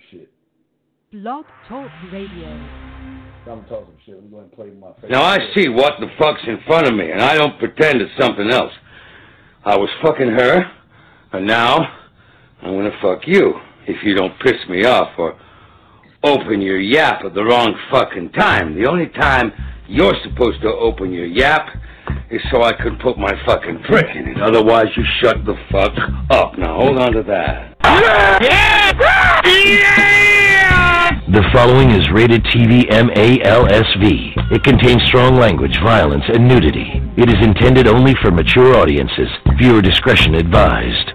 shit. Blog Talk Radio. I'm talking some shit. I'm going to play my favorite. Now I see what the fuck's in front of me, and I don't pretend it's something else. I was fucking her, and now I'm gonna fuck you if you don't piss me off or open your yap at the wrong fucking time. The only time you're supposed to open your yap is so I can put my fucking prick in it. Otherwise, you shut the fuck up. Now hold on to that. The following is rated TV MALSV. It contains strong language, violence, and nudity. It is intended only for mature audiences. Viewer discretion advised.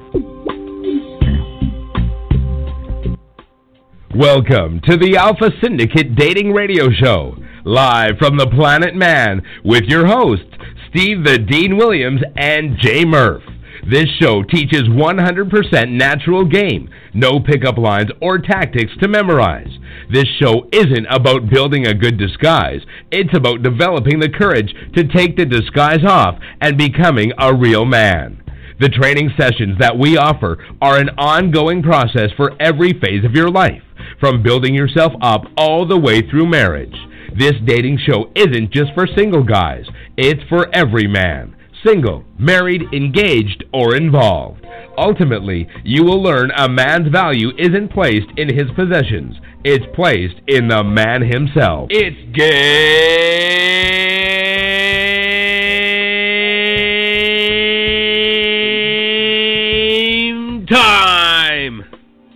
Welcome to the Alpha Syndicate Dating Radio Show, live from the Planet Man, with your hosts, Steve the Dean Williams and Jay Murph. This show teaches 100% natural game, no pickup lines or tactics to memorize. This show isn't about building a good disguise. It's about developing the courage to take the disguise off and becoming a real man. The training sessions that we offer are an ongoing process for every phase of your life, from building yourself up all the way through marriage. This dating show isn't just for single guys. It's for every man. Single, married, engaged, or involved. Ultimately, you will learn a man's value isn't placed in his possessions. It's placed in the man himself. It's game time!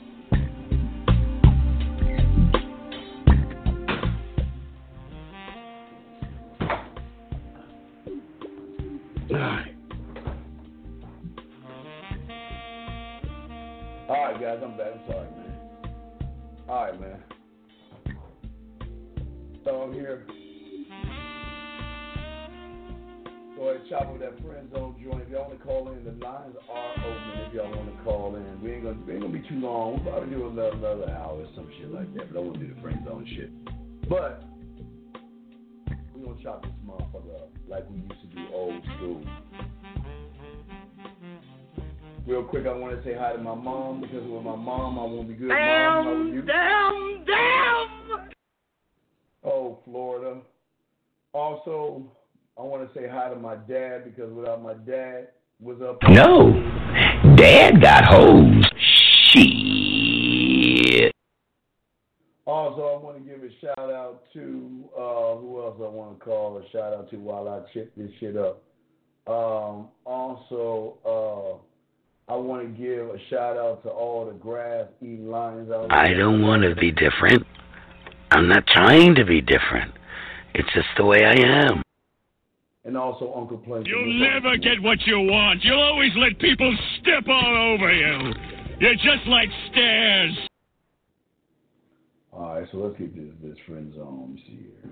Alright, guys, I'm back. I'm sorry, man. Alright, man. So I'm here. Go ahead and chop with that friend zone joint. If y'all want to call in, the lines are open if y'all want to call in. We ain't gonna be too long. We'll probably do another hour or some shit like that, but I won't do the friend zone shit. But we're gonna chop this motherfucker up like we used to do old school. Real quick, I want to say hi to my mom, because with my mom, I won't be good. Mom, how are you? Damn! Oh, Florida. Also, I want to say hi to my dad, because without my dad, what's up? No, Dad got hoes. Shit. Also, I want to give a shout out to, who else I want to call a shout out to while I check this shit up. I want to give a shout out to all the grass-eating lions out there. I don't want to be different. I'm not trying to be different. It's just the way I am. And also Uncle Plankton. You'll never get what you want. You'll always let people step all over you. You're just like stairs. All right, so let's get this friend zone. Let me see here.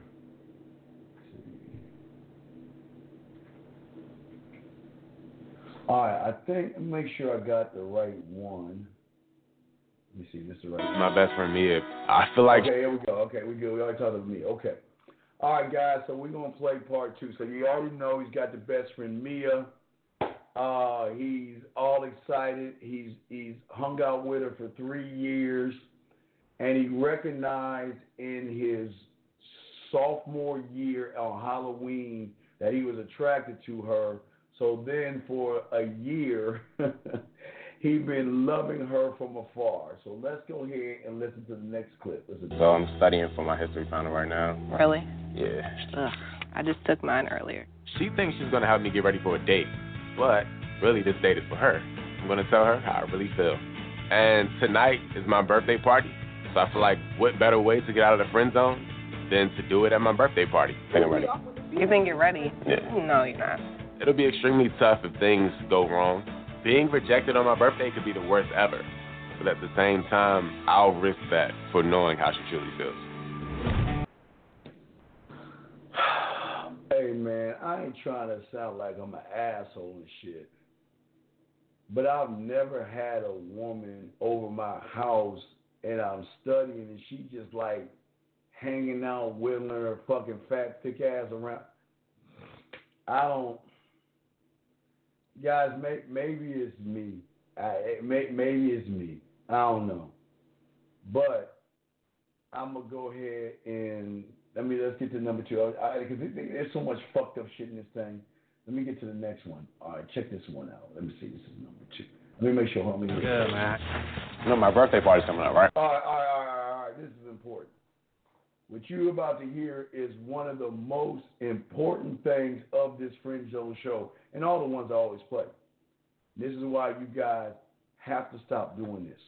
All right, I think, make sure I got the right one. Let me see, this is the right one. My best friend Mia. I feel like... Okay, here we go. Okay, we good. We already talked about Mia. Okay. All right, guys, so we're going to play part 2. So you already know he's got the best friend Mia. He's all excited. He's hung out with her for 3 years. And he recognized in his sophomore year on Halloween that he was attracted to her. So then for a year, he's been loving her from afar. So let's go ahead and listen to the next clip. So I'm studying for my history final right now. Really? Yeah. Ugh, I just took mine earlier. She thinks she's going to help me get ready for a date. But really, this date is for her. I'm going to tell her how I really feel. And tonight is my birthday party. So I feel like what better way to get out of the friend zone than to do it at my birthday party. I think I'm ready. You think you're ready? Yeah. No, you're not. It'll be extremely tough if things go wrong. Being rejected on my birthday could be the worst ever. But at the same time, I'll risk that for knowing how she truly feels. Hey, man, I ain't trying to sound like I'm an asshole and shit. But I've never had a woman over my house and I'm studying and she just like hanging out, whittling her fucking fat, thick ass around. I don't... Guys, maybe it's me. Maybe it's me. I don't know. But I'm going to go ahead and let's get to number 2. Because there's so much fucked up shit in this thing. Let me get to the next one. All right, check this one out. Let me see. This is number 2. Let me make sure, homie. Good, man. You know my birthday party's coming up, right? All right. This is important. What you're about to hear is one of the most important things of this Friend Zone show, and all the ones I always play. This is why you guys have to stop doing this.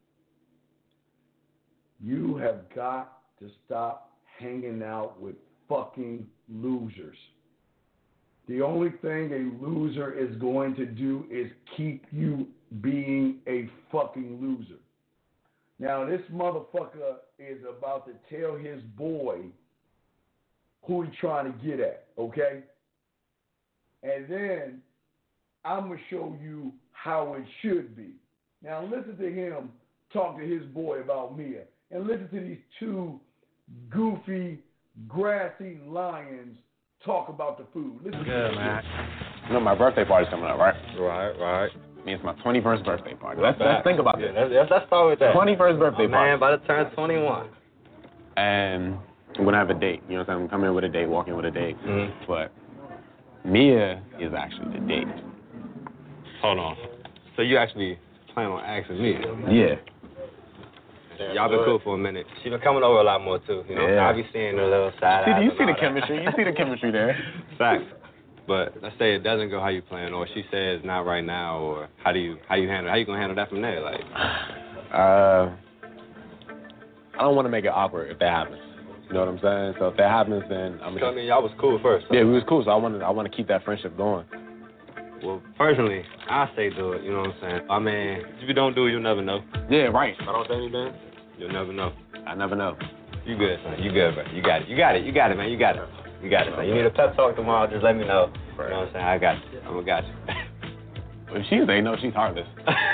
You have got to stop hanging out with fucking losers. The only thing a loser is going to do is keep you being a fucking loser. Now, this motherfucker is about to tell his boy who he's trying to get at, okay? And then I'm going to show you how it should be. Now, listen to him talk to his boy about Mia. And listen to these two goofy, grassy lions talk about the food. Listen good, man. You know my birthday party's coming up, right? Right. I mean, it's my 21st birthday party. Let's think about this. Let's start with that. 21st birthday party. Man, about to turn 21. And I'm going to have a date. You know what I'm saying? I'm coming in with a date, walking with a date. Mm-hmm. But Mia is actually the date. Hold on. So you actually plan on asking Mia? Yeah. Y'all been cool for a minute. She been coming over a lot more, too. You know, I be seeing her little side eyes. You see the chemistry. You see the chemistry there. Facts. But let's say it doesn't go how you plan, or she says not right now, or how you handle? How you gonna handle that from there? Like, I don't want to make it awkward if that happens. You know what I'm saying? So if that happens, then I mean, y'all was cool first. Yeah, we was cool. So I want to keep that friendship going. Well, personally, I say do it. You know what I'm saying? I mean, if you don't do it, you'll never know. Yeah, right. If I don't say anything, you'll never know. I never know. You good, son. You good, bro. You got it, man. You got it. You got it, son. You need a pep talk tomorrow, just let me know. Right. You know what I'm saying? I got you. I'm gonna got you. If she say no, she's heartless.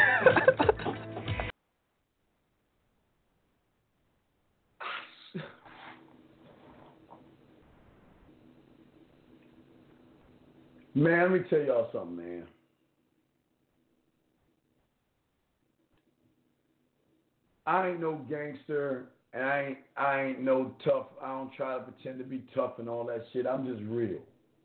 Man, let me tell y'all something, man. I ain't no gangster, and I ain't no tough. I don't try to pretend to be tough and all that shit. I'm just real.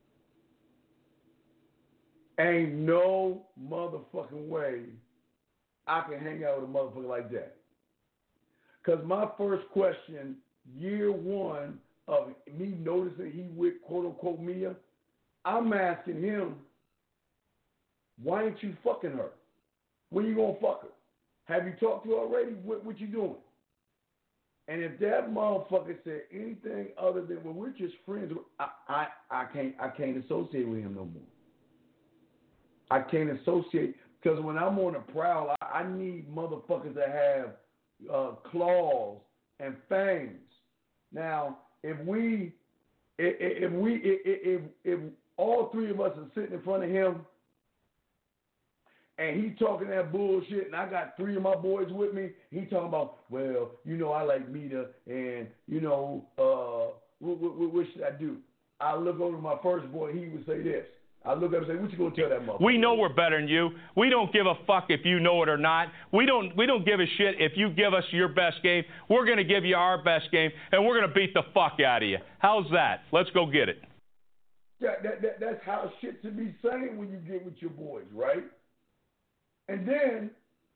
Ain't no motherfucking way I can hang out with a motherfucker like that. Because my first question, year one of me noticing he with quote-unquote Mia, I'm asking him, why ain't you fucking her? When you gonna fuck her? Have you talked to her already? What you doing? And if that motherfucker said anything other than, well, we're just friends, I can't associate with him no more. I can't associate, because when I'm on the prowl, I need motherfuckers that have claws and fangs. Now, if all three of us are sitting in front of him and he talking that bullshit and I got three of my boys with me, he talking about, well, you know, I like Mita and, you know, what should I do? I look over to my first boy, he would say this. I look up and say, what you going to tell that motherfucker? We know we're better than you. We don't give a fuck if you know it or not. We don't give a shit if you give us your best game. We're going to give you our best game, and we're going to beat the fuck out of you. How's that? Let's go get it. Yeah, that's how shit should be saying when you get with your boys, right? And then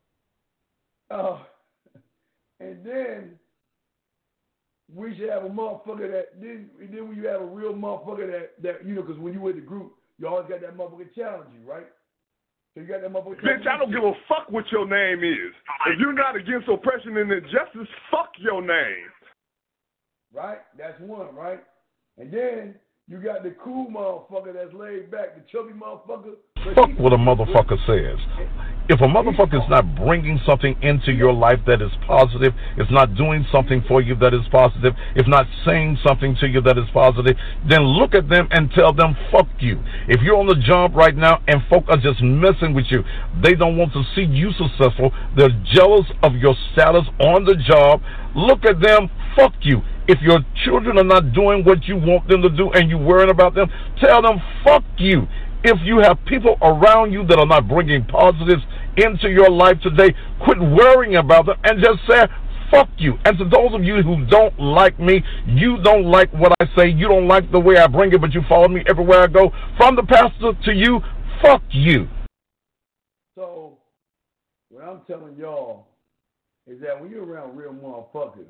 we should have a motherfucker that, then when you have a real motherfucker that you know, because when you with the group, you always got that motherfucker challenge you, right? So you got that motherfucker. Bitch, I don't give a fuck what your name is. If you're not against oppression and injustice, fuck your name. Right? That's one, right? And then you got the cool motherfucker that's laid back, the chubby motherfucker. Fuck what a motherfucker says. If a motherfucker is not bringing something into your life that is positive, is not doing something for you that is positive, if not saying something to you that is positive, then look at them and tell them, fuck you. If you're on the job right now and folk are just messing with you, they don't want to see you successful, they're jealous of your status on the job, look at them, fuck you. If your children are not doing what you want them to do and you're worrying about them, tell them, fuck you. If you have people around you that are not bringing positives into your life today, quit worrying about them and just say, fuck you. And to those of you who don't like me, you don't like what I say, you don't like the way I bring it, but you follow me everywhere I go, from the pastor to you, fuck you. So, what I'm telling y'all is that when you're around real motherfuckers,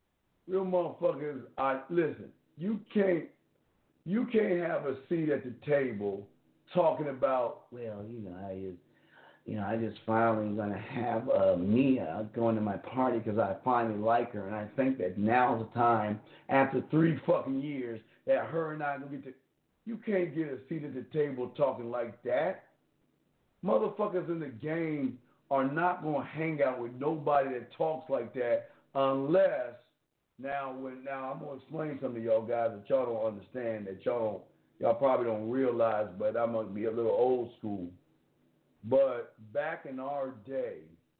listen, you can't have a seat at the table talking about, well, I just finally gonna have Mia going to my party because I finally like her, and I think that now's the time, after 3 fucking years, that her and I gonna get to. You can't get a seat at the table talking like that. Motherfuckers in the game are not gonna hang out with nobody that talks like that unless. Now I'm gonna explain something to y'all guys that y'all don't understand, that y'all probably don't realize, but I'm gonna be a little old school. But back in our day,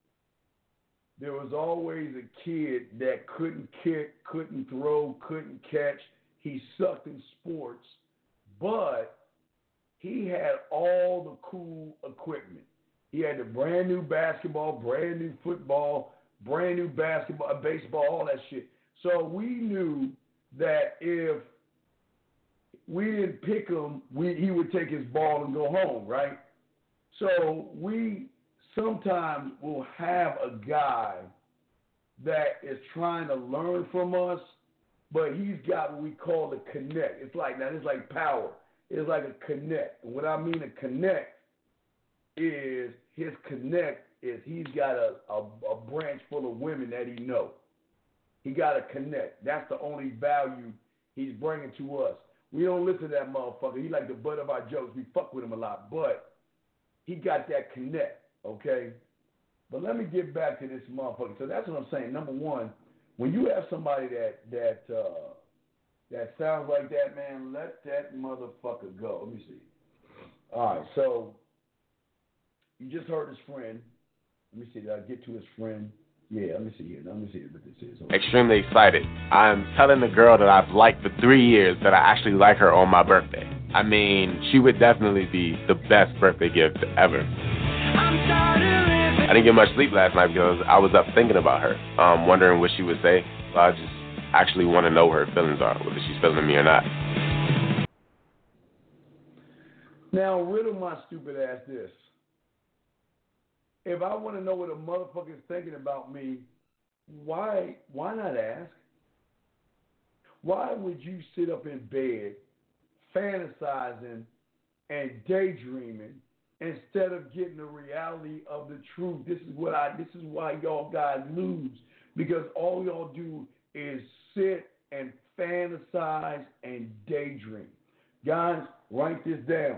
there was always a kid that couldn't kick, couldn't throw, couldn't catch. He sucked in sports, but he had all the cool equipment. He had the brand new basketball, brand new football, brand new basketball, baseball, all that shit. So we knew that if we didn't pick him, he would take his ball and go home, right? So we sometimes will have a guy that is trying to learn from us, but he's got what we call a connect. It's like power. It's like a connect. And what I mean a connect is his connect is he's got a branch full of women that he knows. He got a connect. That's the only value he's bringing to us. We don't listen to that motherfucker. He like the butt of our jokes. We fuck with him a lot, but he got that connect, okay? But let me get back to this motherfucker. So that's what I'm saying. Number one, when you have somebody that sounds like that, man, let that motherfucker go. Let me see. All right, so you just heard his friend. Let me see. Did I get to his friend? Yeah, let me see here. Let me see what this is. Okay. Extremely excited. I'm telling the girl that I've liked for 3 years that I actually like her on my birthday. I mean, she would definitely be the best birthday gift ever. I didn't get much sleep last night because I was up thinking about her, wondering what she would say. So I just actually want to know what her feelings are, whether she's feeling me or not. Now, riddle my stupid ass this. If I want to know what a motherfucker is thinking about me, why not ask? Why would you sit up in bed fantasizing and daydreaming instead of getting the reality of the truth? This is why y'all guys lose, because all y'all do is sit and fantasize and daydream. Guys, write this down.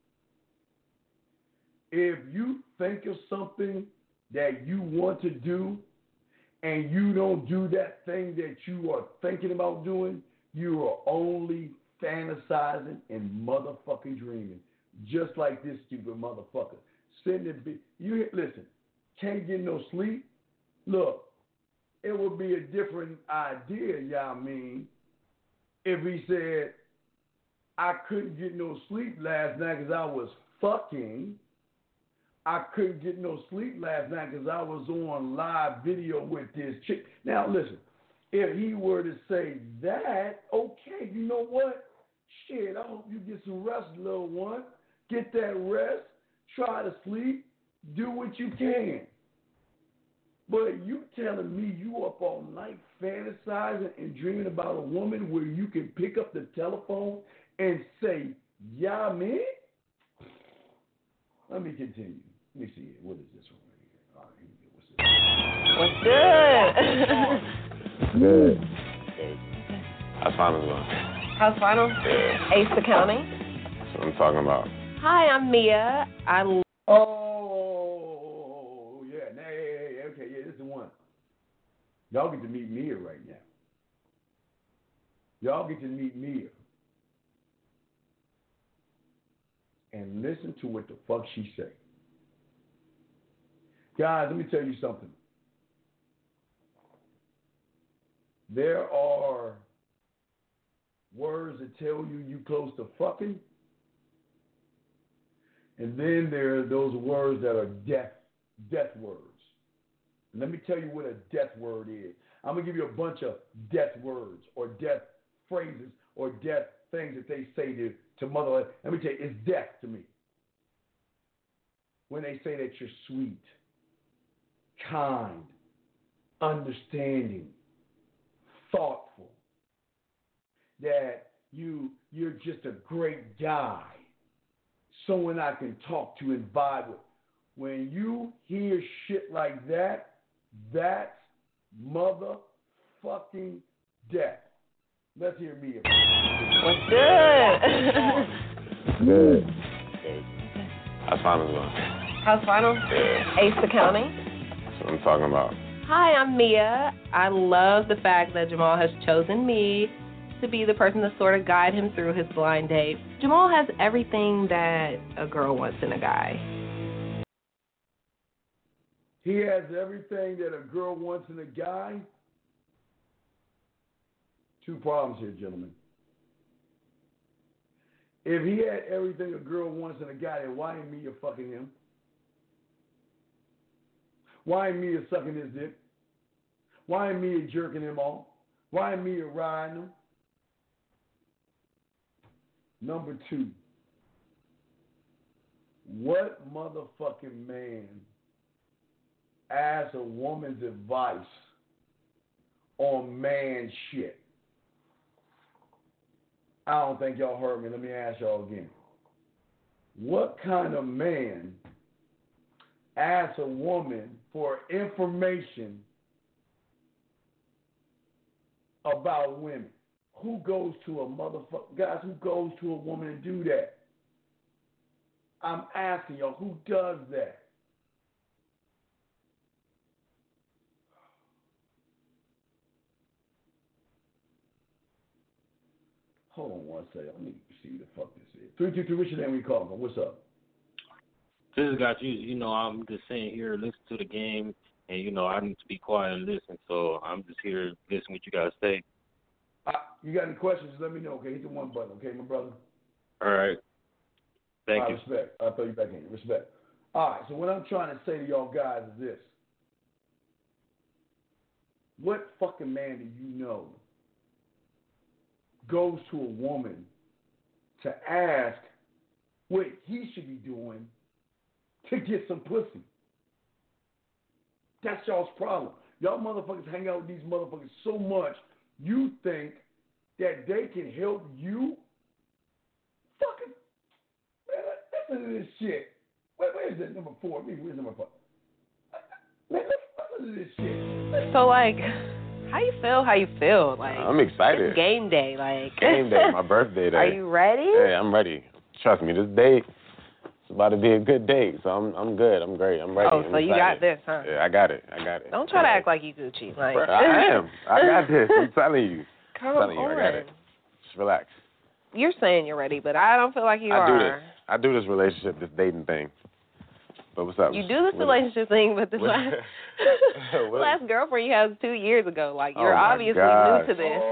If you think of something that you want to do and you don't do that thing that you are thinking about doing, you are only fantasizing and motherfucking dreaming. Just like this stupid motherfucker. Sitting in bed. Listen, can't get no sleep. Look, it would be a different idea, y'all mean, if he said, I couldn't get no sleep last night because I was fucking. I couldn't get no sleep last night because I was on live video with this chick. Now, listen, if he were to say that, okay, you know what? Shit, I hope you get some rest, little one. Get that rest. Try to sleep. Do what you can. But you telling me you up all night fantasizing and dreaming about a woman where you can pick up the telephone and say, yeah, man? Let me continue. Let me see. What is this one right here? All right, What's good? Good. How's finals going? How's finals? Yeah. Ace accounting. That's what I'm talking about. Hi, I'm Mia. Oh, yeah. Hey, okay, yeah, this is the one. Y'all get to meet Mia right now. Y'all get to meet Mia. And listen to what the fuck she say. Guys, let me tell you something. There are words that tell you close to fucking. And then there are those words that are death words. And let me tell you what a death word is. I'm going to give you a bunch of death words or death phrases or death things that they say to mother. Let me tell you, it's death to me. When they say that you're sweet, kind, understanding, thoughtful, that you're just a great guy, someone I can talk to and vibe with. When you hear shit like that, that's motherfucking death. Let's hear me. What's good? Good. How's finals going? How's finals? Yeah. Ace Accounting. That's what I'm talking about. Hi, I'm Mia. I love the fact that Jamal has chosen me to be the person to sort of guide him through his blind date. Jamal has everything that a girl wants in a guy. He has everything that a girl wants in a guy. Two problems here, gentlemen. If he had everything a girl wants in a guy, then why ain't Mia fucking him? Why ain't Mia sucking his dick? Why ain't Mia jerking him off? Why ain't Mia riding him? Number two, what motherfucking man asks a woman's advice on man shit? I don't think y'all heard me. Let me ask y'all again. What kind of man asks a woman for information about women? Who goes to a motherfucker? Guys, who goes to a woman and do that? I'm asking y'all, who does that? Hold on one second. Let me see who the fuck this is. 323, what's your name? Where you calling from? What's up? Just got you. You know, I'm just sitting here listening to the game, and, you know, I need to be quiet and listen, so I'm just here listening to what you guys say. You got any questions? Let me know, okay? Hit the one button, okay, my brother? All right. Thank you. Respect. I'll throw you back in. Respect. All right, so what I'm trying to say to y'all guys is this. What fucking man do you know goes to a woman to ask what he should be doing to get some pussy? That's y'all's problem. Y'all motherfuckers hang out with these motherfuckers so much, you think that they can help you? Fucking, man, listen to this shit. Where's that number 4? Where's number 4? Man, listen to this shit. So, like, how you feel? Like, I'm excited. It's game day. Like, game day, my birthday day. Are you ready? Yeah, I'm ready. Trust me, this date is about to be a good date, so I'm good. I'm great. I'm ready. Oh, so you got this, huh? Yeah, I got it. Don't try to act like you Gucci. Like, I am. I got this. I'm telling you. Come I'm telling you, on. I got it. Just relax. You're saying you're ready, but I don't feel like you are. I do this relationship, this dating thing. But what's up? You do this relationship thing, but the last girlfriend you had 2 years ago. Like, you're obviously new to this.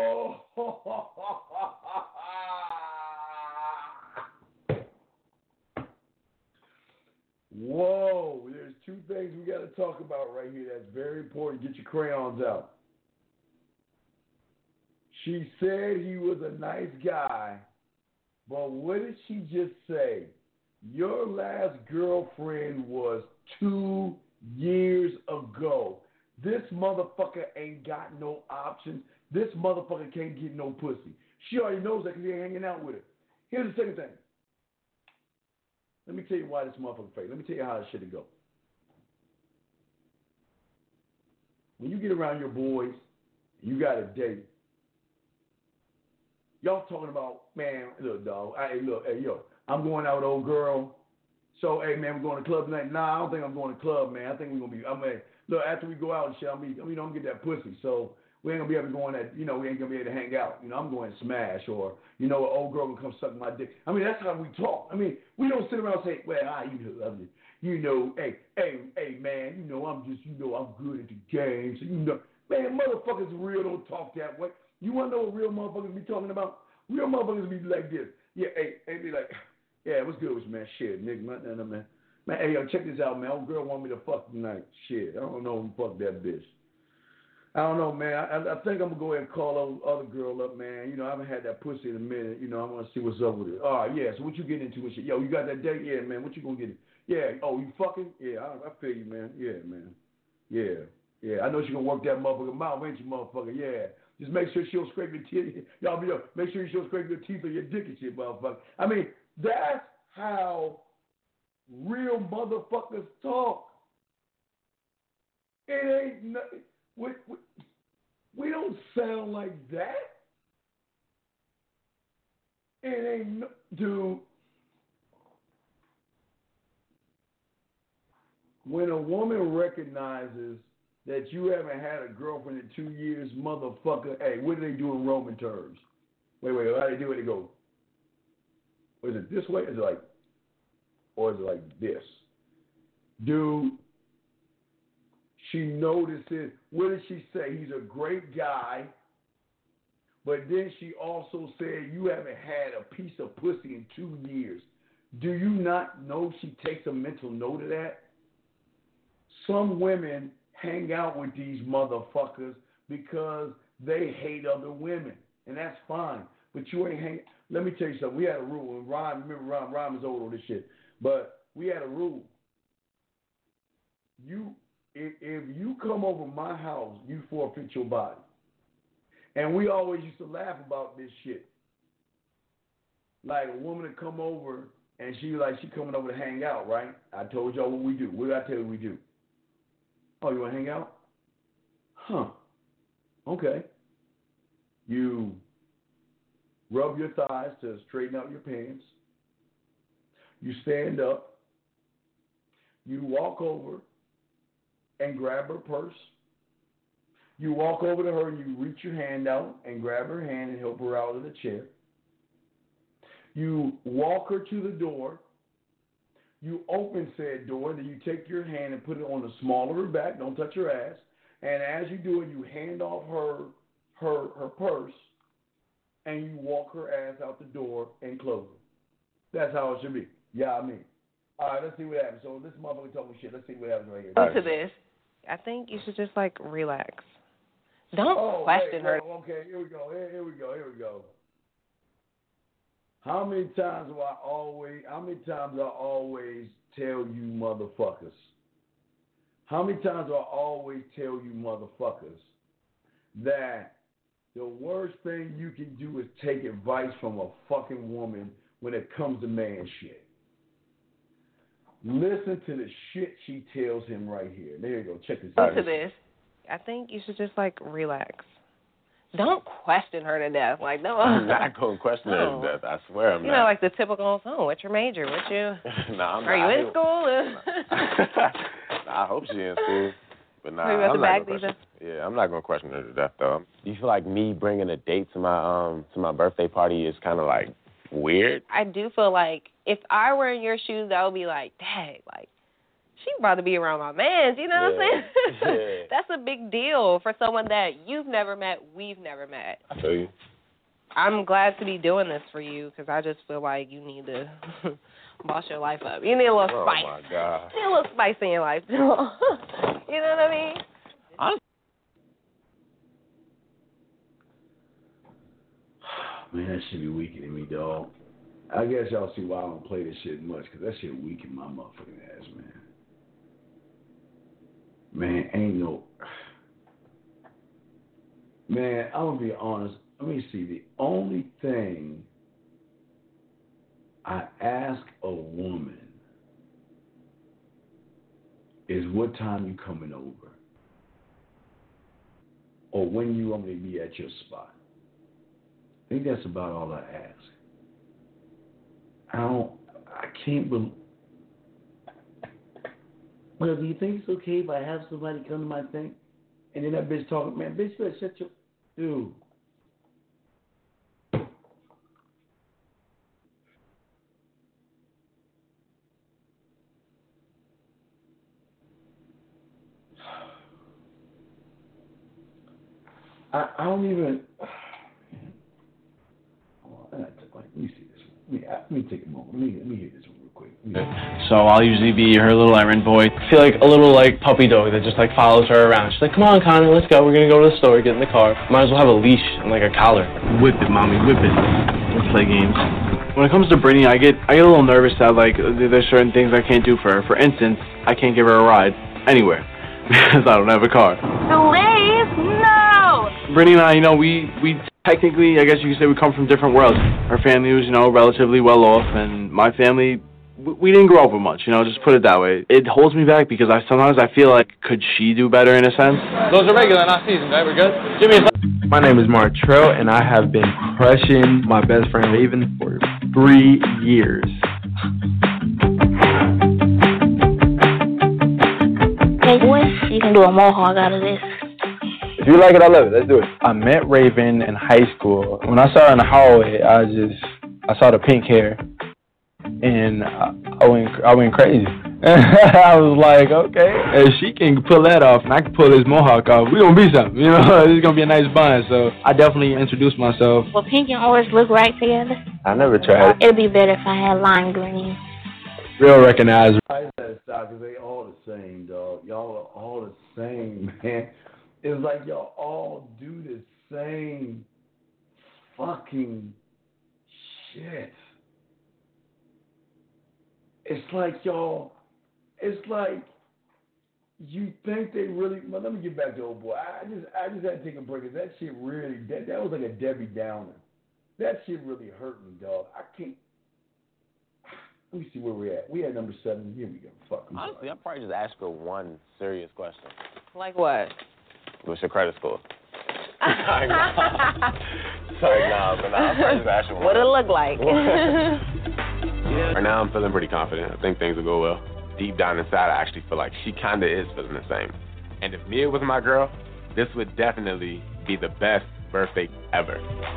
Whoa, there's 2 things we got to talk about right here that's very important. Get your crayons out. She said he was a nice guy, but what did she just say? Your last girlfriend was 2 years ago. This motherfucker ain't got no options. This motherfucker can't get no pussy. She already knows that because he ain't hanging out with her. Here's the second thing. Let me tell you why this motherfucker fake. Let me tell you how this shit go. When you get around your boys, you got a date. Y'all talking about, man, look, dog. Hey, yo, I'm going out with old girl. So, hey, man, we're going to the club tonight. Nah, I don't think I'm going to the club, man. I think we're going to be, look, after we go out and shit, I'm going to get that pussy. So, we ain't going to be able to go on that, we ain't going to be able to hang out. I'm going to smash or, an old girl will come suck my dick. That's how we talk. We don't sit around and say, well, hey, man, I'm just, I'm good at the game. So, man, motherfuckers real don't talk that way. You want to know what real motherfuckers be talking about? Real motherfuckers be like this. Yeah, hey, be like, yeah, what's good with you, man? Shit, nigga, man. Man, hey, yo, check this out, man. Old girl want me to fuck tonight. Shit, I don't know who fucked that bitch. I don't know, man. I think I'm gonna go ahead and call other girl up, man. You know, I haven't had that pussy in a minute. You know, I want to see what's up with it. All right, yeah. So what you getting into and shit? Yo, you got that date? Yeah, man. What you gonna get? Yeah. Oh, you fucking? Yeah, I feel you, man. Yeah, man. Yeah, yeah. I know she gonna work that motherfucker mouth, ain't you, motherfucker? Yeah. Just make sure she don't scrape your teeth. Y'all be up. Make sure you don't scrape your teeth or your dick and shit, motherfucker. I mean, that's how real motherfuckers talk. It ain't nothing. We don't sound like that. It ain't dude. When a woman recognizes that you haven't had a girlfriend in 2 years, motherfucker, hey, what do they do in Roman terms? Wait, how do they do it? They go, is it this way? Is it like, or is it like this? Dude, she notices, what did she say? He's a great guy, but then she also said you haven't had a piece of pussy in 2 years. Do you not know she takes a mental note of that? Some women hang out with these motherfuckers because they hate other women, and that's fine. But you ain't hang. Let me tell you something. We had a rule, and Ron is old on this shit, but we had a rule. If you come over my house, you forfeit your body. And we always used to laugh about this shit. Like a woman would come over and she coming over to hang out, right? I told y'all what we do. What did I tell you we do? Oh, you want to hang out? Huh. Okay. You rub your thighs to straighten out your pants. You stand up. You walk over and grab her purse. You walk over to her and you reach your hand out and grab her hand and help her out of the chair. You walk her to the door. You open said door, then you take your hand and put it on the small of her back. Don't touch her ass. And as you do it, you hand off her purse, and you walk her ass out the door and close it. That's how it should be. Yeah, I mean. All right, let's see what happens. So this motherfucker told me shit. Let's see what happens right here. Listen to this. I think you should just, relax. Don't question her. Okay, here we go. How many times do I always tell you motherfuckers? How many times do I always tell you motherfuckers that the worst thing you can do is take advice from a fucking woman when it comes to man shit? Listen to the shit she tells him right here. There you go. Check this out. Listen to this. I think you should just, relax. Don't question her to death. No. I'm not going to question her to death. I swear I'm not. You know, the typical, what's your major? What's you? No, I'm Are not. you in school? I hope she's in school. But nah, I'm not going to Yeah, I'm not going to question her to death, though. Do you feel like me bringing a date to my birthday party is kind of, weird? I do feel like if I were in your shoes, I would be like, dang, she about to be around my mans, you know what I'm saying? Yeah. That's a big deal for someone that you've never met, we've never met. I feel you. I'm glad to be doing this for you because I just feel like you need to boss your life up. You need a little spice. Oh, my God. You need a little spice in your life. You know what I mean? Man, that shit be weakening me, dog. I guess y'all see why I don't play this shit much, because that shit weaken my motherfucking ass, man. Man, ain't no... Man, I'm going to be honest. Let me see. The only thing I ask a woman is what time you coming over, or when you want me to be at your spot. I think that's about all I ask. I can't believe. Well, do you think it's okay if I have somebody come to my thing? And then that bitch talking, man, bitch, you better shut your... Dude. I don't even... Let me see this one. Let me take a moment. Let me hear this one real quick. So I'll usually be her little errand boy. I feel like a little like puppy dog that just like follows her around. She's like, come on, Connor, let's go. We're gonna go to the store, get in the car. Might as well have a leash and like a collar. Whip it, mommy, whip it. Let's play games. When it comes to Brittany, I get a little nervous that like there's certain things I can't do for her. For instance, I can't give her a ride anywhere because I don't have a car. Please, no! Brittany and I, you know, we technically, I guess you could say we come from different worlds. Her family was, you know, relatively well off, and my family, we didn't grow up with much, you know, just put it that way. It holds me back because sometimes I feel like, could she do better in a sense? Those are regular, not seasoned, right? We're good? Give me a... My name is Martrell, and I have been crushing my best friend Raven for 3 years. Hey, boy, you can do a mohawk out of this. If you like it, I love it. Let's do it. I met Raven in high school. When I saw her in the hallway, I saw the pink hair, and I went crazy. I was like, okay, if she can pull that off and I can pull this mohawk off, we're going to be something, you know? It's going to be a nice bond. So I definitely introduced myself. Well, pink and orange look right together. I never tried it. It'd be better if I had lime green. Real recognized. I said stop because they all the same, dog. Y'all are all the same, man. It's like y'all all do the same fucking shit. It's like y'all, it's like you think they really, well, let me get back to old boy. I just had to take a break because that shit really, that was like a Debbie Downer. That shit really hurt me, dog. I can't, let me see where we're at. We at number 7. Here we go. Fuck. Honestly, I'll probably just ask her one serious question. Like what? What's your credit score? Sorry, no, but I'll probably just ask her one. What it look like? Right now, I'm feeling pretty confident. I think things will go well. Deep down inside, I actually feel like she kind of is feeling the same. And if Mia was my girl, this would definitely be the best birthday ever.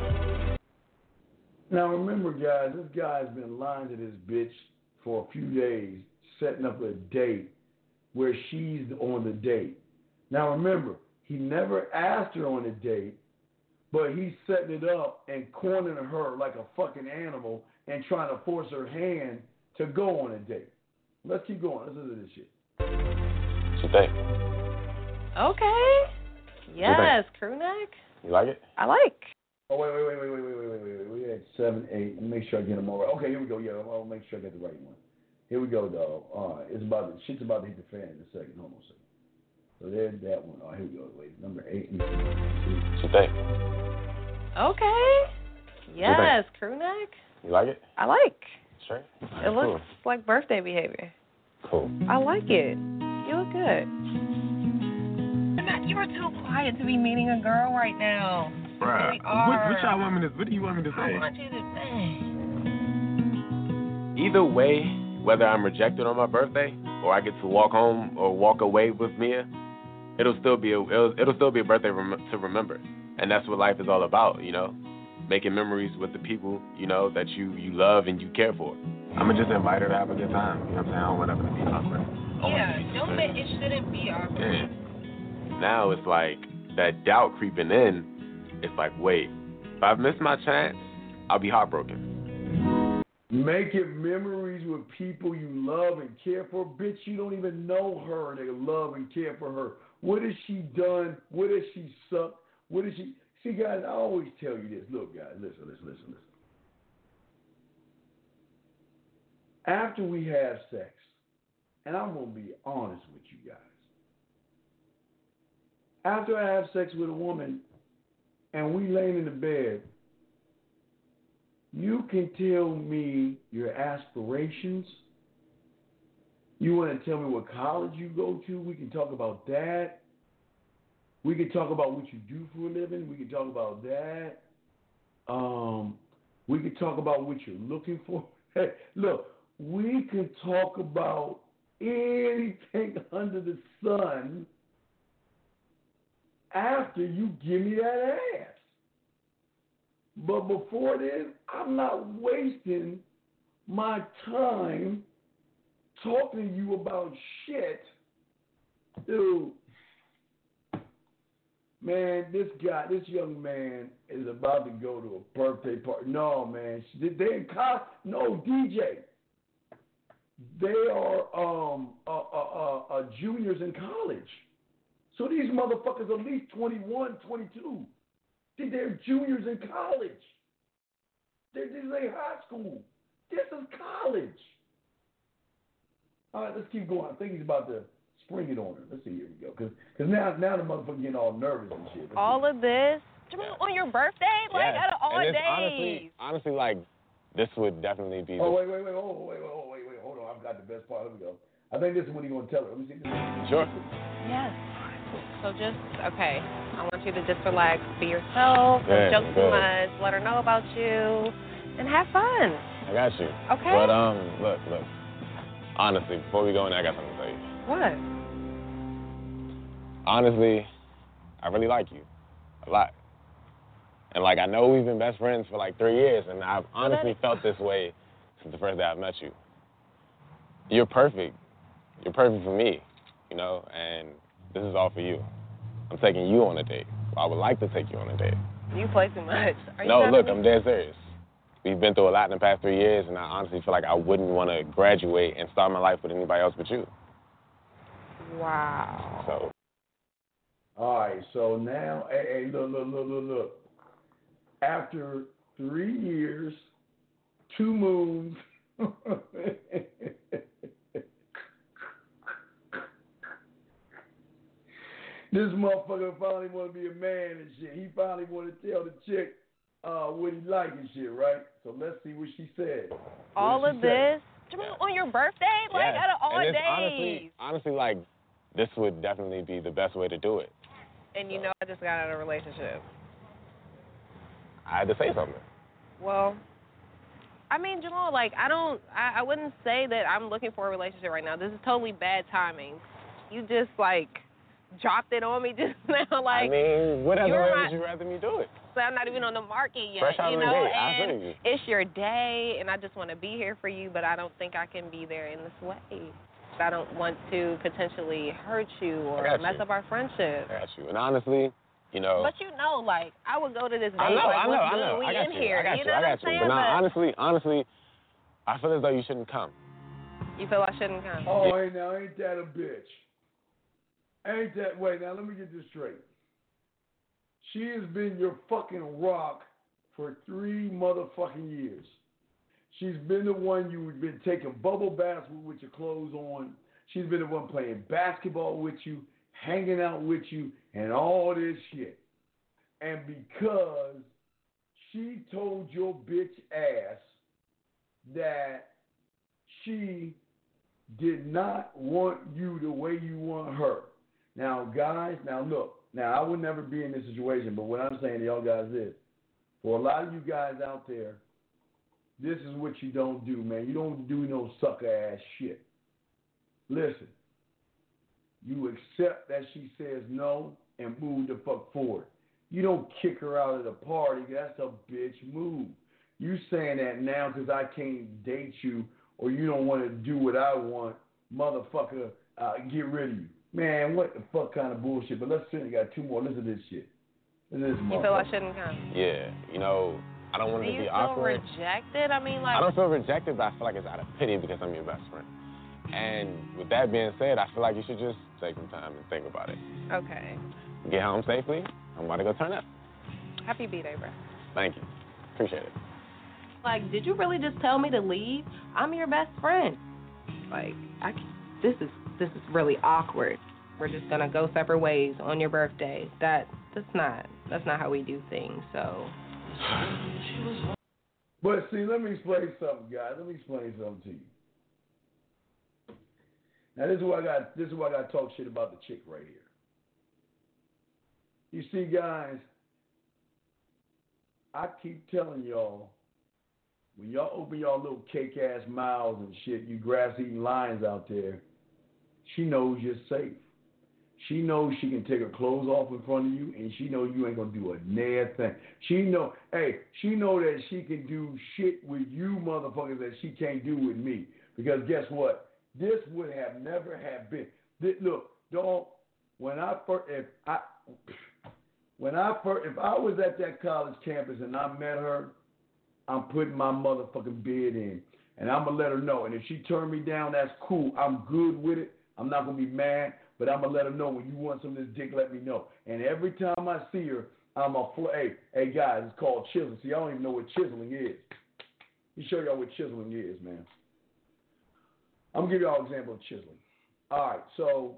Now remember, guys, this guy's been lying to this bitch for a few days, setting up a date where she's on the date. Now remember, he never asked her on a date, but he's setting it up and cornering her like a fucking animal and trying to force her hand to go on a date. Let's keep going. Let's listen to this shit. What you think? Okay. Yes, crew neck. You like it? I like. Oh, wait. We had 7, 8. Let me make sure I get them all right. Okay, here we go. Yeah, I'll make sure I get the right one. Here we go, dog. All right, shit's about to hit the fan in a second. Hold on a second. So there's that one. All right, here we go. Wait, number 8. What you think? Okay. Yes, crew neck. You like it? I like. Straight? It looks like birthday behavior. Cool. I like it. You look good. You are too quiet to be meeting a girl right now. Bruh, what y'all want me to? What do you want me to say? I want you to say. Either way, whether I'm rejected on my birthday or I get to walk home or walk away with Mia, it'll still be a birthday to remember, and that's what life is all about, you know, making memories with the people you know that you love and you care for. I'ma just invite her to have a good time. You know what I'm saying? I don't want nothing to be awkward. Yeah, it shouldn't be awkward. Yeah. Now it's like that doubt creeping in. It's like, wait, if I've missed my chance, I'll be heartbroken. Making memories with people you love and care for. Bitch, you don't even know her and they love and care for her. What has she done? What has she sucked? What has she... See, guys, I always tell you this. Look, guys, listen. After we have sex, and I'm going to be honest with you guys. After I have sex with a woman and we laying in the bed, you can tell me your aspirations. You want to tell me what college you go to? We can talk about that. We can talk about what you do for a living. We can talk about that. We can talk about what you're looking for. Hey, look, we can talk about anything under the sun after you give me that ass. But before then, I'm not wasting my time talking to you about shit. Dude, man, this young man is about to go to a birthday party. No, man, they in college. No, DJ. they are juniors in college. So these motherfuckers are at least 21, 22. They're juniors in college. This ain't high school. This is college. All right, let's keep going. I think he's about to spring it on her. Let's see. Here we go. Because now the motherfucker getting all nervous and shit. All of this on your birthday? Like, out of all and days. Honestly, like, this would definitely be. Wait. Hold on. I've got the best part. Here we go. I think this is what he's going to tell her. Let me see this. Sure. Yes. So okay. I want you to just relax, be yourself, don't joke too much, let her know about you, and have fun. I got you. Okay. But, look. Honestly, before we go in, I got something to tell you. What? Honestly, I really like you. A lot. And, like, I know we've been best friends for, like, 3 years, and I've honestly felt this way since the first day I met you. You're perfect. You're perfect for me, you know, and this is all for you. I'm taking you on a date. I would like to take you on a date. You play too much. No, look, I'm dead serious. We've been through a lot in the past 3 years, and I honestly feel like I wouldn't want to graduate and start my life with anybody else but you. Wow. So. All right, so now, hey, look. After 3 years, 2 moons, this motherfucker finally want to be a man and shit. He finally want to tell the chick what he like and shit, right? So let's see what she said. All of this? On your birthday? Like, out of all and days? Honestly, like, this would definitely be the best way to do it. And you know I just got out of a relationship. I had to say something. Well, I mean, Jamal, like, I wouldn't say that I'm looking for a relationship right now. This is totally bad timing. You just, like, dropped it on me just now. Like, I mean, what other way would you rather me do it? So I'm not even on the market yet, Fresh out you of the know, gate. I feel and you. it's your day, and I just want to be here for you, but I don't think I can be there in this way. I don't want to potentially hurt you or mess up our friendship. I got you. And honestly, you know. But you know, like, I would go to this date. I know. We I got in you. here. I got you. know I what I'm got you. saying? But now, honestly, I feel as though you shouldn't come. You feel I shouldn't come? Oh, ain't that a bitch? Wait, now let me get this straight. She has been your fucking rock for 3 motherfucking years. She's been the one you've been taking bubble baths with your clothes on. She's been the one playing basketball with you, hanging out with you, and all this shit. And because she told your bitch ass that she did not want you the way you want her. Now, guys, look. Now, I would never be in this situation, but what I'm saying to y'all guys is, for a lot of you guys out there, this is what you don't do, man. You don't do no sucker-ass shit. Listen, you accept that she says no and move the fuck forward. You don't kick her out of the party. That's a bitch move. You saying that now because I can't date you or you don't want to do what I want, motherfucker, get rid of you. Man, what the fuck kind of bullshit? But let's see, we got 2 more. Listen to this shit. Listen to this you feel I shouldn't come? Yeah, you know, I don't want it to be awkward. Do you feel rejected? I mean, like... I don't feel rejected, but I feel like it's out of pity because I'm your best friend. And with that being said, I feel like you should just take some time and think about it. Okay. Get home safely. I'm about to go turn up. Happy B-Day, bro. Thank you. Appreciate it. Like, did you really just tell me to leave? I'm your best friend. Like, this is really awkward. We're just gonna go separate ways on your birthday. That's not how we do things. So. But see, let me explain something, guys. Let me explain something to you. Now, this is why I got to talk shit about the chick right here. You see, guys, I keep telling y'all, when y'all open y'all little cake-ass mouths and shit, you grass-eating lions out there, she knows you're safe. She knows she can take her clothes off in front of you, and she knows you ain't going to do a nair thing. She know that she can do shit with you motherfuckers that she can't do with me. Because guess what? This would have never have been. Look, dog, if I was at that college campus and I met her, I'm putting my motherfucking bid in. And I'm going to let her know. And if she turn me down, that's cool. I'm good with it. I'm not going to be mad, but I'm going to let her know when you want some of this dick, let me know. And every time I see her, I'm a hey guys, it's called chiseling. See, I don't even know what chiseling is. Let me show y'all what chiseling is, man. I'm going to give y'all an example of chiseling. All right, so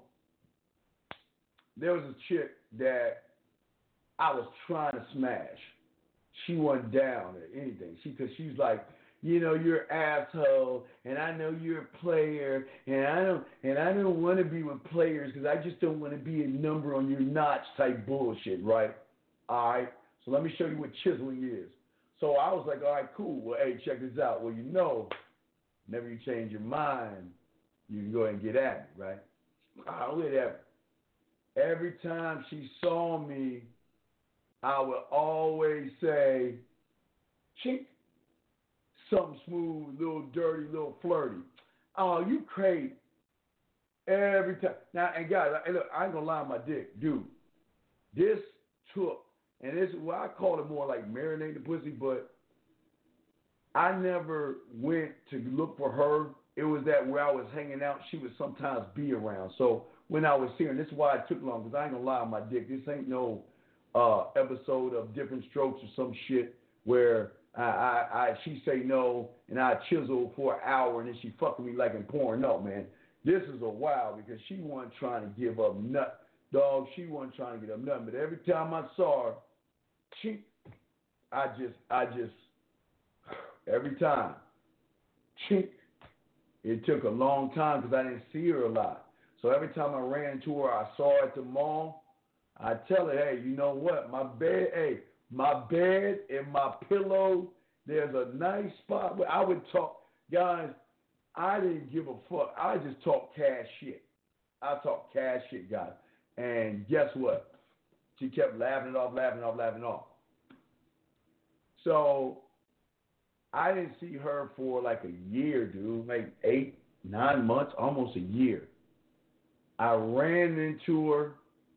there was a chick that I was trying to smash. She wasn't down at anything. Because she's like, you know, you're an asshole, and I know you're a player, and I don't want to be with players because I just don't want to be a number on your notch type bullshit, right? All right, so let me show you what chiseling is. So I was like, all right, cool. Well, hey, check this out. Well, you know, whenever you change your mind, you can go ahead and get at me, right? I'll get at me. Every time she saw me, I would always say, chink, something smooth, little dirty, little flirty. Oh, you crazy. Every time. Now, and guys, look, I ain't going to lie on my dick. Dude, this took, and this is what I call it more like marinating the pussy, but I never went to look for her. It was that where I was hanging out, she would sometimes be around. So when I was here, and this is why it took long, because I ain't going to lie on my dick. This ain't no episode of Different Strokes or some shit where she say no and I chisel for an hour and then she fucking me like in porn. No, man. This is a while because she wasn't trying to give up nothing. Dog, she wasn't trying to get up nothing. But every time I saw her, I just, every time, chink. It took a long time because I didn't see her a lot. So every time I ran into her, I saw her at the mall, I tell her, hey, you know what? My bed and my pillow, there's a nice spot where I would talk. Guys, I didn't give a fuck. I just talk cash shit. I talk cash shit, guys. And guess what? She kept laughing it off. So I didn't see her for like a year, dude. Like 8-9 months, almost a year. I ran into her.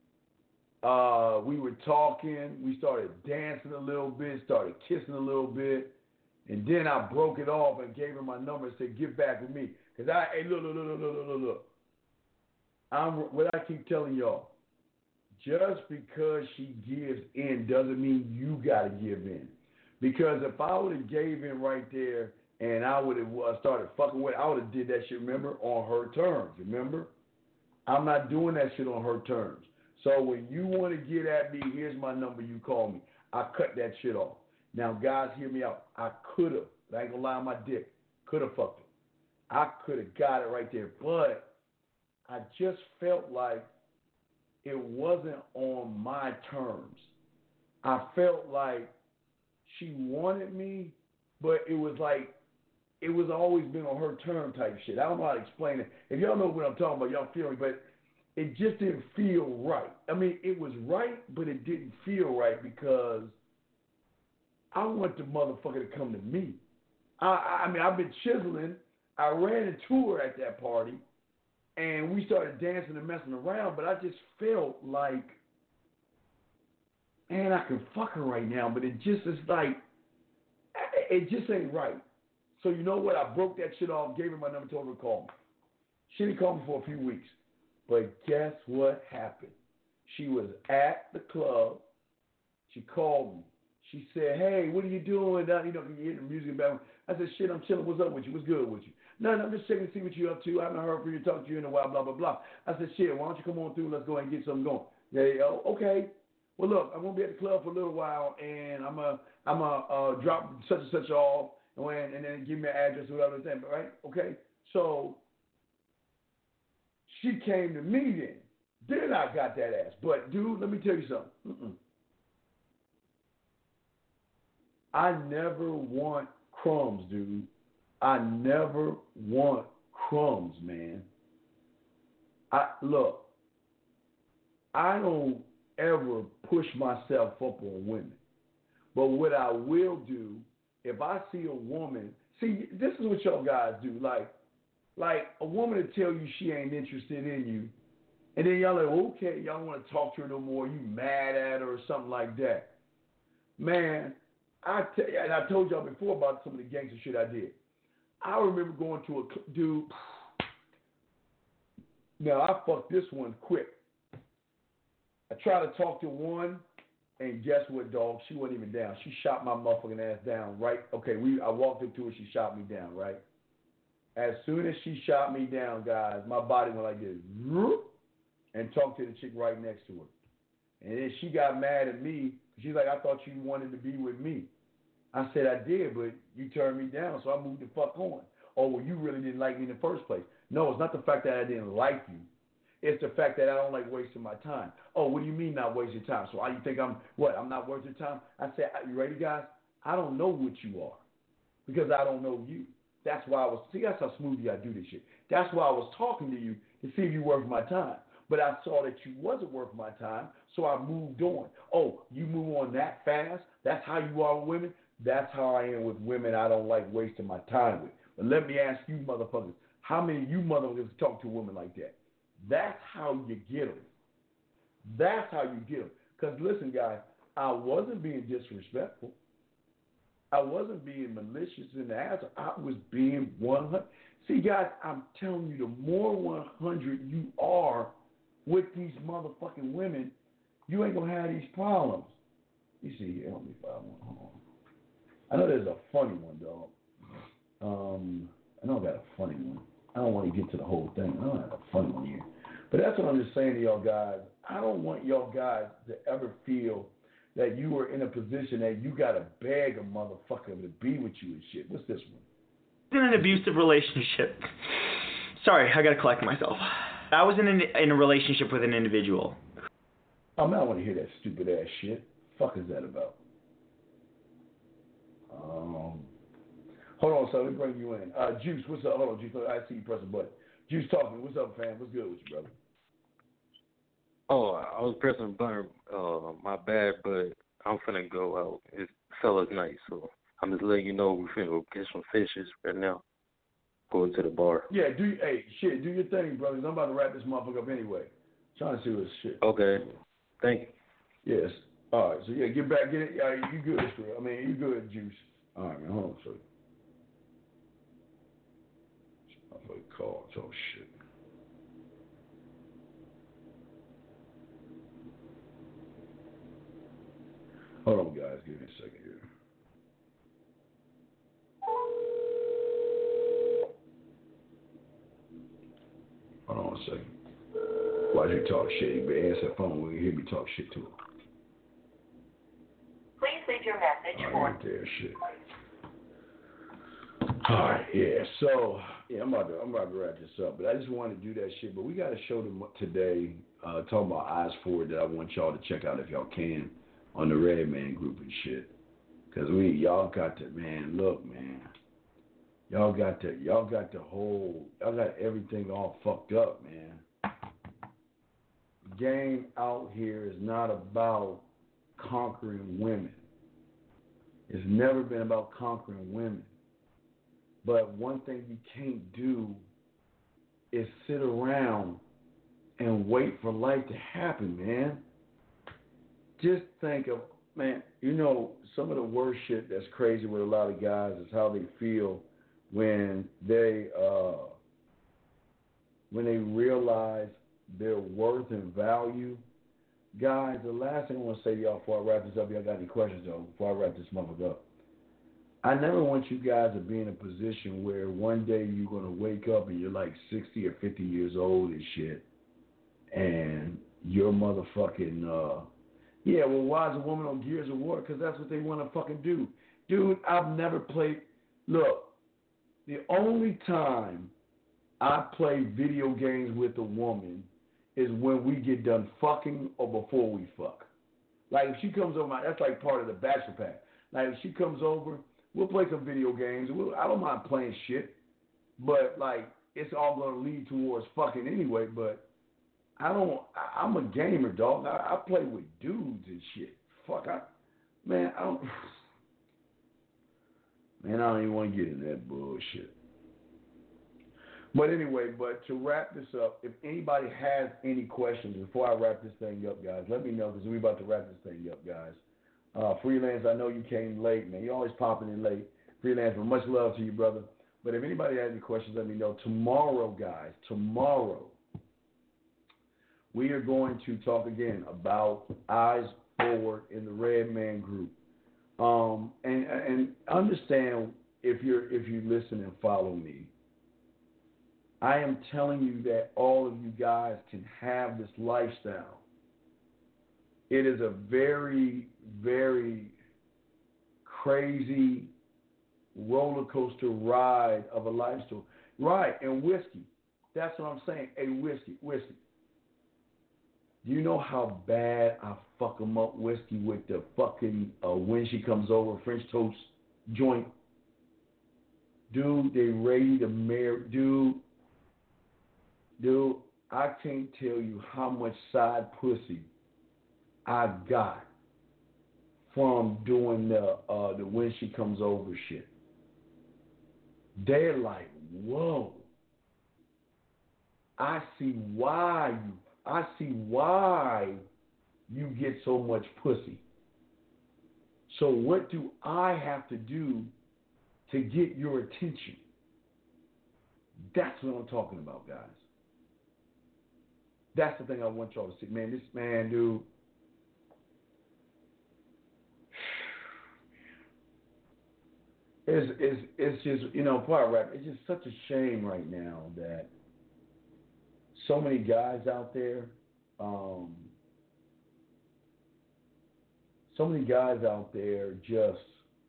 We were talking. We started dancing a little bit, started kissing a little bit. And then I broke it off and gave her my number and said, get back with me. Because look. What I keep telling y'all, just because she gives in doesn't mean you got to give in. Because if I would have gave in right there and I would have started fucking with, I would have did that shit, remember, on her terms, remember? I'm not doing that shit on her terms. So when you want to get at me, here's my number, you call me. I cut that shit off. Now, guys, hear me out. I could have, I ain't going to lie on my dick, could have fucked her. I could have got it right there. But I just felt like it wasn't on my terms. I felt like she wanted me, but it was like, it was always been on her term type shit. I don't know how to explain it. If y'all know what I'm talking about, y'all feel me, but it just didn't feel right. I mean, it was right, but it didn't feel right because I want the motherfucker to come to me. I mean, I've been chiseling. I ran into her at that party, and we started dancing and messing around, but I just felt like, man, I can fuck her right now, but it just is like, it just ain't right. So you know what? I broke that shit off, gave her my number, told her to call me. She didn't call me for a few weeks. But guess what happened? She was at the club. She called me. She said, hey, what are you doing? You know, you hear the music in the background. I said, shit, I'm chilling. What's up with you? What's good with you? No, I'm just checking to see what you're up to. I haven't heard from you, talked to you in a while, blah, blah, blah. I said, shit, why don't you come on through? Let's go ahead and get something going. Yeah, okay. Well, look, I'm going to be at the club for a little while, and I'm gonna drop such and such off, and then give me an address or whatever, right? Okay? So she came to me then. Then I got that ass. But, dude, let me tell you something. I never want crumbs, dude. I never want crumbs, man. Look, I don't ever push myself up on women. But what I will do, if I see a woman, see, this is what y'all guys do. Like a woman to tell you she ain't interested in you, and then y'all like, okay, y'all want to talk to her no more, you mad at her or something like that. Man, and I told y'all before about some of the gangster shit I did. I remember going to a dude. Now, I fucked this one quick. I tried to talk to one, and guess what, dog? She wasn't even down. She shot my motherfucking ass down, right? Okay, I walked up to her, she shot me down, right? As soon as she shot me down, guys, my body went like this, and talked to the chick right next to her. And then she got mad at me. She's like, I thought you wanted to be with me. I said, I did, but you turned me down, so I moved the fuck on. Oh, well, you really didn't like me in the first place. No, it's not the fact that I didn't like you. It's the fact that I don't like wasting my time. Oh, what do you mean not wasting time? So you think I'm not worth your time? I said, you ready, guys? I don't know what you are because I don't know you. That's why that's how smoothly I do this shit. That's why I was talking to you to see if you were worth my time. But I saw that you wasn't worth my time, so I moved on. Oh, you move on that fast? That's how you are with women? That's how I am with women I don't like wasting my time with. But let me ask you motherfuckers, how many of you motherfuckers talk to women like that? That's how you get them. That's how you get them. Because listen, guys, I wasn't being disrespectful. I wasn't being malicious in the answer. I was being 100. See, guys, I'm telling you, the more 100 you are with these motherfucking women, you ain't going to have these problems. You see here, let me find one. Hold on. I know there's a funny one, dog. I know I got a funny one. I don't want to get to the whole thing. I don't have a funny one here. But that's what I'm just saying to y'all guys. I don't want y'all guys to ever feel that you are in a position that you got to beg a motherfucker to be with you and shit. What's this one? In an abusive relationship. Sorry, I got to collect myself. I was in a relationship with an individual. I don't want to hear that stupid ass shit. Fuck is that about? Hold on, so let me bring you in. Juice, what's up? Hold on, Juice. I see you press a button. Juice talking. What's up, fam? What's good with you, brother? Oh, I was pressing a button. My bad, but I'm finna go out. It's fella's night, so I'm just letting you know we finna go get some fishes right now. Going to the bar. Yeah, do your thing, brothers. I'm about to wrap this motherfucker up anyway. Trying to see what's shit. Okay. Thank you. Yes. All right. So yeah, get it. You good, Israel. I mean, you good, Juice. All right, man. Hold on a second. Motherfucker called. Oh shit. Hold on, guys. Give me a second here. Hold on a second. Why'd you talk shit? You better answer the phone when you hear me talk shit to him. Please leave your message for... Right there, shit. All right, yeah. So, yeah, I'm about to wrap this up, but I just wanted to do that shit. But we got to show them today, talking about Eyes Forward, that I want y'all to check out if y'all can on the Red Man group and shit. Because y'all got to, man, look, man. Y'all got everything all fucked up, man. The game out here is not about conquering women. It's never been about conquering women. But one thing you can't do is sit around and wait for life to happen, man. Just think of, man, you know, some of the worst shit that's crazy with a lot of guys is how they feel when they realize their worth and value. Guys, the last thing I want to say to y'all before I wrap this up, y'all got any questions though, before I wrap this motherfucker up. I never want you guys to be in a position where one day you're going to wake up and you're like 60 or 50 years old and shit, and you're motherfucking, yeah, well, why is a woman on Gears of War? Because that's what they want to fucking do. Dude, I've never played, look, the only time I play video games with a woman is when we get done fucking or before we fuck. Like, if she comes over, that's like part of the bachelor pack. Like, if she comes over, we'll play some video games. I don't mind playing shit, but, like, it's all going to lead towards fucking anyway, but I'm a gamer, dog. I play with dudes and shit. Fuck, I don't even want to get in that bullshit. But anyway, to wrap this up, if anybody has any questions before I wrap this thing up, guys, let me know because we're about to wrap this thing up, guys. Freelance, I know you came late, man. You're always popping in late. Freelance, but much love to you, brother. But if anybody has any questions, let me know. Tomorrow, guys, we are going to talk again about Eyes Forward in the Red Man Group. And understand, if you listen and follow me, I am telling you that all of you guys can have this lifestyle. It is a very, very crazy roller coaster ride of a lifestyle. Right, and whiskey. That's what I'm saying. Hey, whiskey. Do you know how bad I fuck them up, whiskey, with the fucking When She Comes Over French toast joint? Dude, they ready to marry. Dude, I can't tell you how much side pussy I got from doing the When She Comes Over shit. They're like, whoa. I see why you get so much pussy. So what do I have to do to get your attention? That's what I'm talking about, guys. That's the thing I want y'all to see. Man, this man, dude. It's just, part of rap, it's just such a shame right now that so many guys out there, just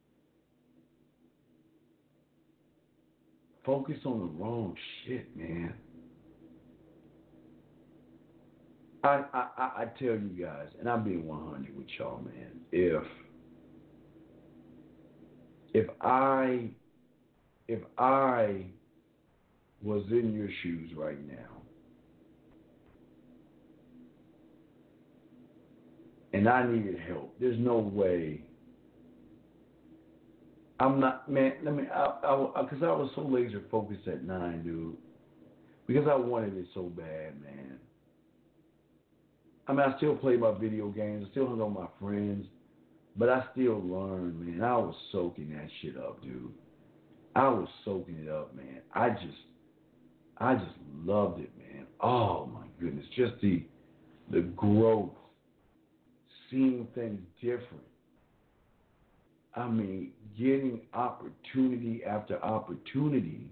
focus on the wrong shit, man. I tell you guys, and I'm being 100 with y'all, man. If I was in your shoes right now, and I needed help, there's no way. I'm not, man. Because I was so laser focused at 9, dude. Because I wanted it so bad, man. I mean, I still play my video games. I still hung out with my friends. But I still learned, man. I was soaking that shit up, dude. I was soaking it up, man. I just loved it, man. Oh, my goodness. Just the growth. Seeing things different. I mean, getting opportunity after opportunity.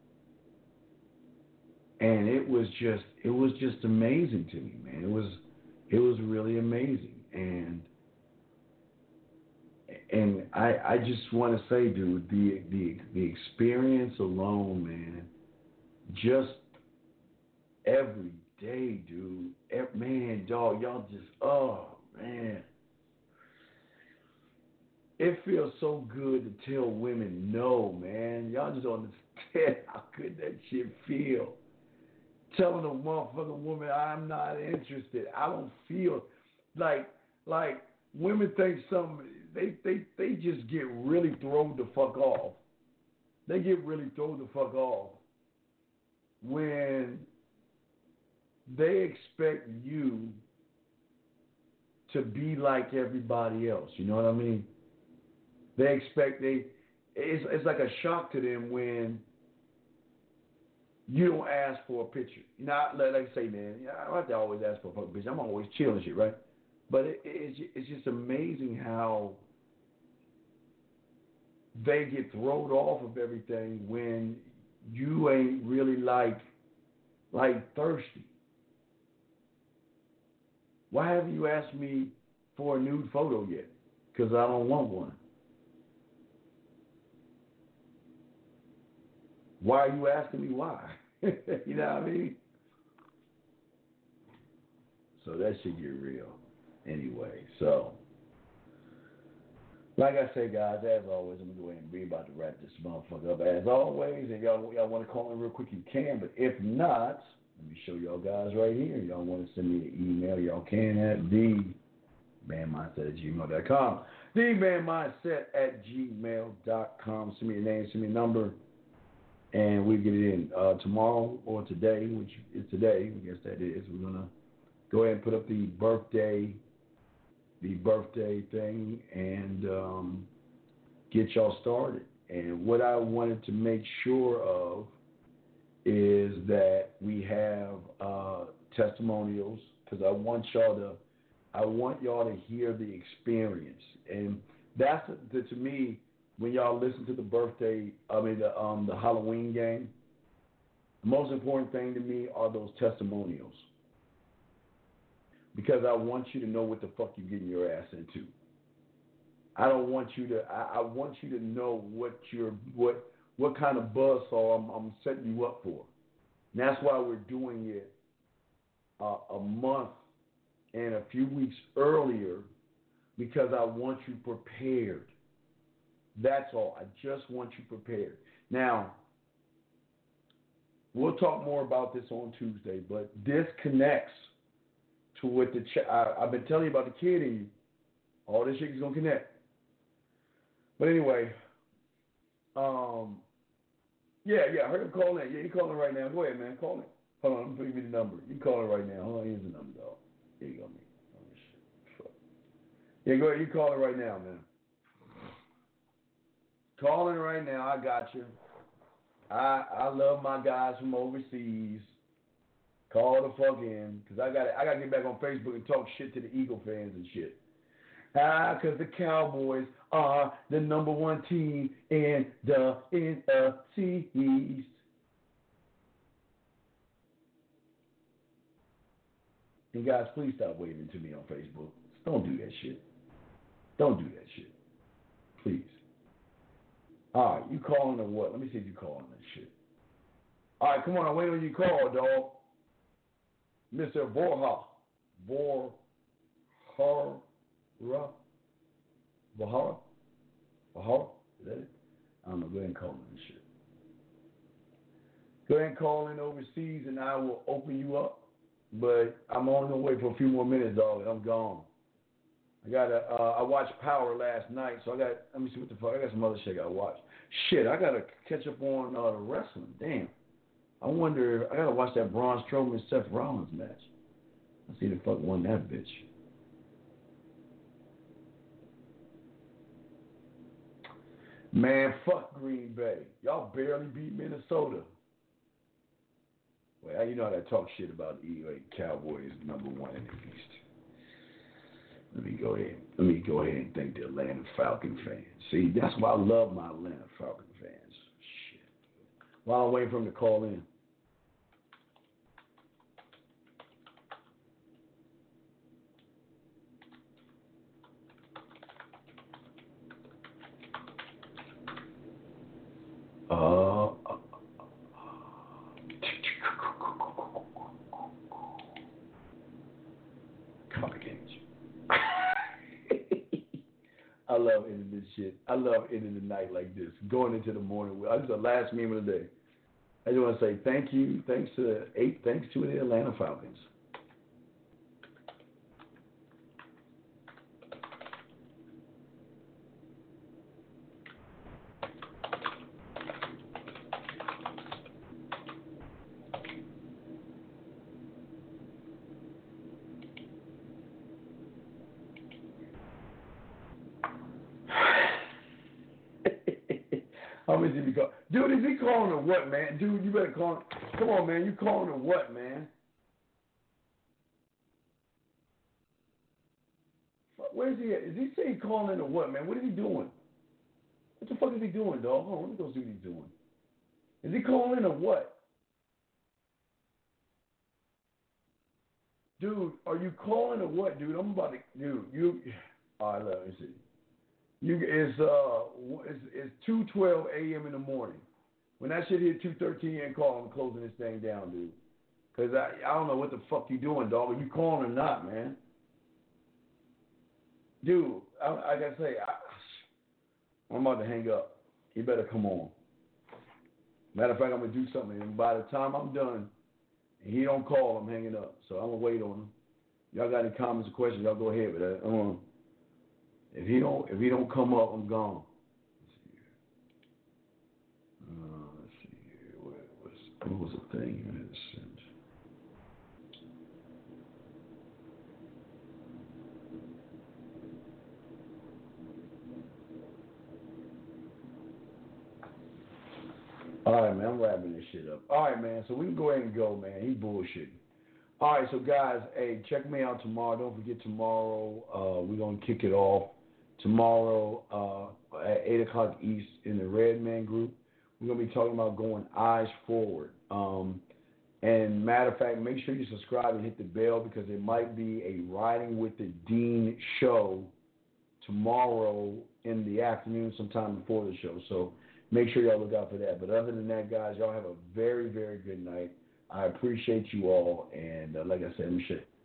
And it was just amazing to me, man. It was really amazing. And I just want to say, dude, the experience alone, man, just every day, dude. Man, dog, y'all just, oh, man. It feels so good to tell women no, man. Y'all just don't understand how good that shit feel. Telling a motherfucking woman, I'm not interested. I don't feel like women think they just get really thrown the fuck off. They get really thrown the fuck off when they expect you to be like everybody else. You know what I mean? They expect it's like a shock to them when you don't ask for a picture. You know, like I say, man, I don't have to always ask for a fucking picture. I'm always chilling shit, right? But it's just amazing how they get thrown off of everything when you ain't really like thirsty. Why haven't you asked me for a nude photo yet? Because I don't want one. Why are you asking me why? You know what I mean? So that should get real. Anyway, so like I say, guys, as always, I'm going to go ahead and be about to wrap this motherfucker up. As always, if y'all want to call me real quick, you can. But if not, let me show y'all guys right here. Y'all want to send me an email, y'all can at themandmindset@gmail.com. Themandmindset@gmail.com. Send me your name, send me a number, and we'll get it in tomorrow or today, which is today. I guess that is. We're going to go ahead and put up the birthday thing and get y'all started. And what I wanted to make sure of is that we have testimonials, because I want y'all to hear the experience. And that's to me, when y'all listen to the Halloween game, the most important thing to me are those testimonials. Because I want you to know what the fuck you're getting your ass into. I don't want you to. I want you to know what kind of buzzsaw I'm setting you up for. And that's why we're doing it a month and a few weeks earlier, because I want you prepared. That's all. I just want you prepared. Now, we'll talk more about this on Tuesday, but this connects to what I've been telling you about the kid in you. All this shit is going to connect. But anyway, I heard him calling in. Yeah, he calling right now. Go ahead, man. Call it. Hold on, I'm going to give you the number. You can call it right now. Hold on, here's the number, dog. Here you go, man. Oh, shit. Fuck. Yeah, go ahead. You call it right now, man. Calling right now. I got you. I love my guys from overseas. Call the fuck in, because I gotta get back on Facebook and talk shit to the Eagle fans and shit. Because the Cowboys are the number one team in the NFC East. And guys, please stop waving to me on Facebook. Don't do that shit. Don't do that shit. Please. All right, you calling or what? Let me see if you calling that shit. All right, come on. I'm waiting on you call, dog. Mr. Vorha. Bahara? Is that it? I don't know. Go ahead and call in this shit. Go ahead and call in overseas, and I will open you up. But I'm only going to wait for a few more minutes, dog, and I'm gone. I watched Power last night, so let me see what the fuck, I got some other shit I got to watch. Shit, I got to catch up on the wrestling. Damn. I wonder, I got to watch that Braun Strowman Seth Rollins match. Let's see the fuck won that bitch. Man, fuck Green Bay. Y'all barely beat Minnesota. Well, you know how to talk shit about the Cowboys number one in the East. Let me go ahead and thank the Atlanta Falcon fans. See, that's why I love my Atlanta Falcon fans. Shit. While I'm waiting for them to call in. I love ending this shit. I love ending the night like this, going into the morning. This is the last meme of the day. I just want to say thank you. Thanks to the Atlanta Falcons. How much did he call? Dude, is he calling or what, man? Dude, you better call him. Come on, man. You calling or what, man? Where's he at? Is he saying calling or what, man? What is he doing? What the fuck is he doing, dog? Hold on, let me go see what he's doing. Is he calling or what? Dude, are you calling or what, dude? I'm about to, dude, you, all right, let me see. It's 2:12 a.m. in the morning. When that shit hit 2:13, and call, I'm closing this thing down, dude. Because I don't know what the fuck you doing, dog. Are you calling or not, man? Dude, I gotta say, I'm about to hang up. You better come on. Matter of fact, I'm gonna do something, and by the time I'm done, and he don't call, I'm hanging up. So I'm gonna wait on him. Y'all got any comments or questions? Y'all go ahead with that. If he don't come up, I'm gone. Let's see here. What was the thing you had to send? All right, man. I'm wrapping this shit up. All right, man. So we can go ahead and go, man. He bullshitting. All right, so guys, hey, check me out tomorrow. Don't forget tomorrow, we're going to kick it off. Tomorrow at 8 o'clock East in the Red Man group, we're going to be talking about going eyes forward. And matter of fact, make sure you subscribe and hit the bell because there might be a Riding with the Dean show tomorrow in the afternoon, sometime before the show. So make sure y'all look out for that. But other than that, guys, y'all have a very, very good night. I appreciate you all. And like I said, let me shake.